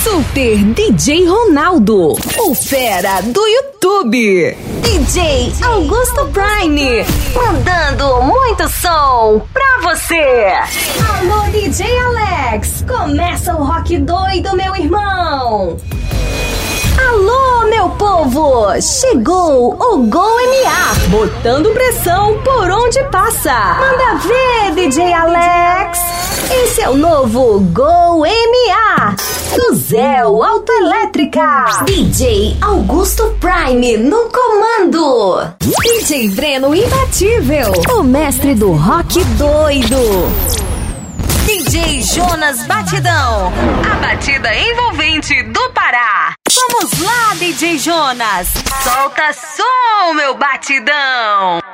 Super DJ Ronaldo, o fera do YouTube. DJ Augusto Prime, mandando muito som pra você. Alô, DJ Alex, começa o rock doido, meu irmão. Alô, meu povo, chegou o Go MA, botando pressão por onde passa. Manda ver, DJ Alex. Esse é o novo Go MA do Zéu Autoelétrica. DJ Augusto Prime no comando. DJ Breno Imbatível, o mestre do rock doido. DJ Jonas Batidão, a batida envolvente do Pará. Vamos lá, DJ Jonas, solta som, meu batidão.